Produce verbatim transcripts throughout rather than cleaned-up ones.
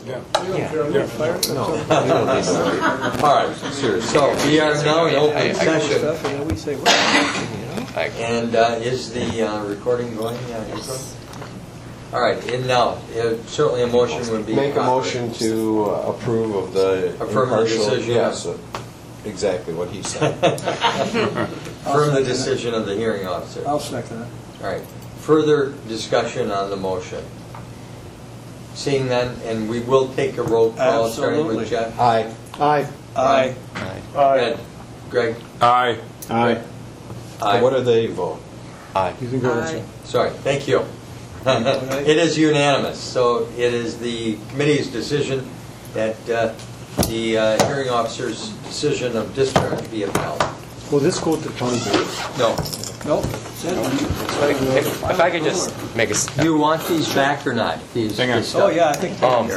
Yeah. Yeah. No. All right, so we are now in open session. Stuff, and then we say, well, And uh, is the uh, recording going? Yeah, April? All right, and now, uh, certainly a motion would be... Make a motion to uh, approve of the Affirm the impartial- decision. Yes, uh, exactly what he said. Affirm the decision of the hearing officer. All I'll second it. right, further discussion on the motion. Seeing none, and we will take a roll call, starting Absolutely. with Jeff. Aye. Aye. Aye. Ed, Greg? Aye. Aye. Aye. What do they vote? Aye. You can go with Sorry, thank you. It is unanimous, so it is the committee's decision that uh, the uh, hearing officer's decision of discharge be upheld. Will this go to county board? No. Nope. If, if I could just make a... s- Do you want these back or not? These, Hang on. this Oh, stuff? yeah, I think. Um,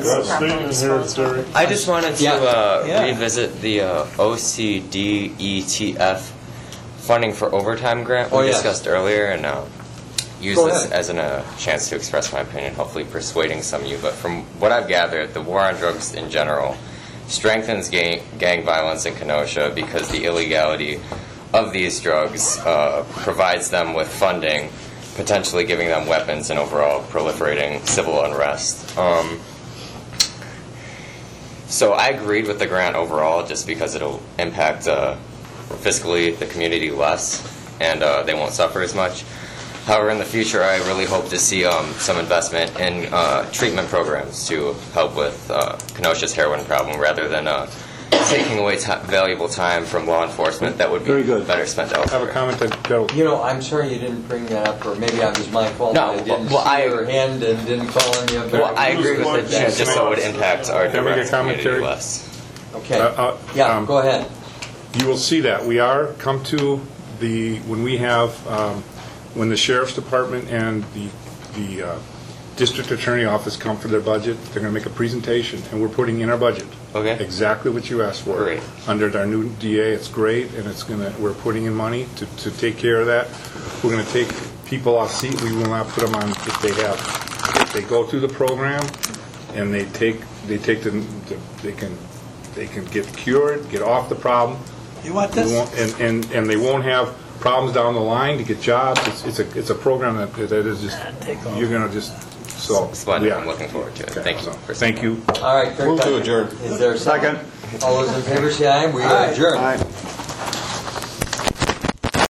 I just wanted to Yeah. uh, Yeah. revisit the uh, O C D E T F funding for overtime grant we Oh, yes. discussed earlier, and uh, use Go this ahead. as a uh, chance to express my opinion, hopefully persuading some of you. But from what I've gathered, the war on drugs in general strengthens gang, gang violence in Kenosha because the illegality of these drugs uh, provides them with funding, potentially giving them weapons and overall proliferating civil unrest. Um, so I agreed with the grant overall just because it'll impact uh, fiscally the community less and uh, they won't suffer as much. However, in the future, I really hope to see um, some investment in uh, treatment programs to help with uh, Kenosha's heroin problem rather than uh, taking away t- valuable time from law enforcement that would be Very good. better spent I have a elsewhere. comment that, that'll- You know, I'm sorry you didn't bring that up, or maybe it was my fault. No, that I didn't well, see I- your hand and didn't call on you. but- Well, I agree with it just just so it would impact our Can I make a direct community commentary? less. Okay. Uh, uh, Yeah, um, go ahead. You will see that. We are, come to the, when we have, um, when the sheriff's department and the, the uh, district attorney office come for their budget, they're going to make a presentation, and we're putting in our budget. Okay. Exactly what you asked for. Great. Under our new D A, it's great, and it's going to, we're putting in money to, to take care of that. We're going to take people off seat, we will not put them on if they have, if they go through the program, and they take, they take the, the- they can, they can get cured, get off the problem. You want We this? won't- And, and, and they won't have problems down the line to get jobs. It's, it's a, it's a program that, that is just, you're gonna just, so. Splendid. yeah. I'm looking forward to it. Okay, Thank you. so, for Thank you. All right, very Move to good. adjourn. Is there a second? All those in favor say aye. We are adjourned.